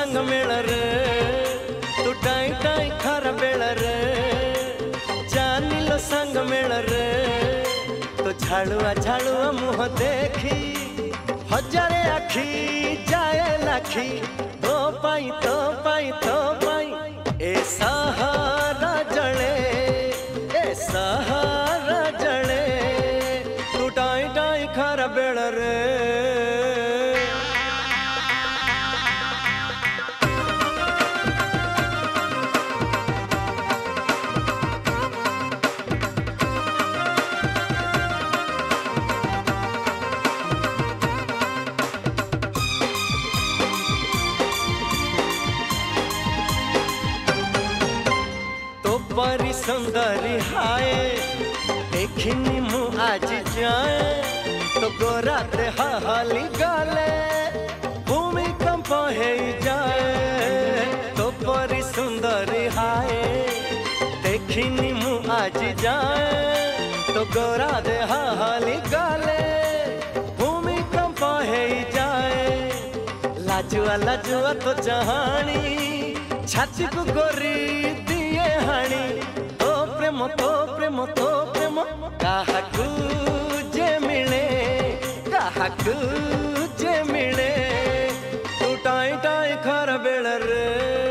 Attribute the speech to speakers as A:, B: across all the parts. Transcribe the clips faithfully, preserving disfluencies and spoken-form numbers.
A: संग मेल रे तू टाई टाई खर बेल रे जानिल संग मेल रे तो झाड़ुआ झाड़ुआ मुँह देखी हजारे आखी जाए लाखी तो पाई तो पाई तो पाई ए सहारा जड़े ए सहारा जड़े तू टाई टाई खर बेल रे बड़ी सुंदरी हाय देखनी मु आज जाए तो गोरा देह हाली गाले भूमिकंप है जाए तो बड़ी सुंदरी हाय देखनी मु आज जाए तो गोरा देह हाली गाले भूमिकंप है जाए लाजुआ लाजुआ तो जहानी छाती को गोरी हाणी तो प्रेम तो प्रेम तो प्रेम काहाकू जे मिले काहाकू जे मिले तू टाई टाई खर बेल रे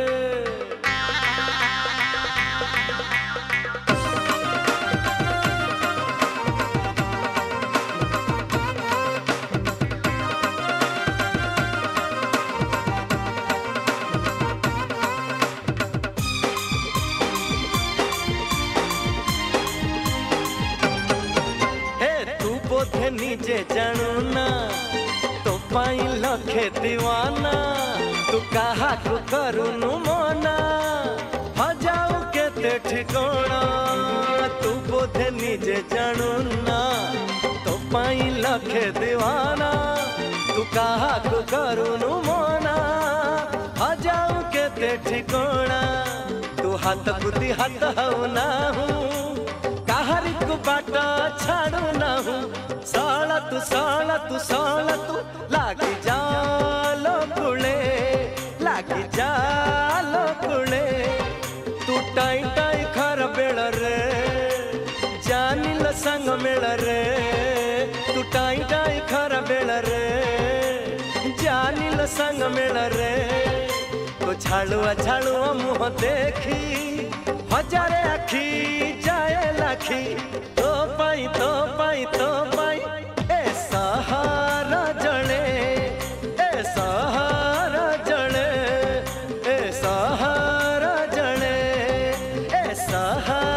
A: बोधे निजे जानू ना तो पाई लखे दीवाना तू कहा को करूनु मना हजाऊ के ठिकाना तू बोधे निजे जानू ना तो पाई लखे दीवाना तू कहा को करूनु मना हजाऊ के ठिकाना तू हाथ कुदी हाथ हऊ ना हूँ काहरी को बाटा छाड़ू ना हूँ साला तू साला तू साला तू लागी जालो कुले लागी जालो कुले तू टाई टाई खर बेल रे जानिल संग मेल रे तू टाई टाई खर बेल रे जानिल संग मेल रे तो झाड़ुआ झाड़ुआ मुँह देखी हजारे आखी जाए लाखी तो पाई तो पाई तो पाई ए सहारा जड़े ए सहारा जड़े ए सहारा जड़े ए सहारा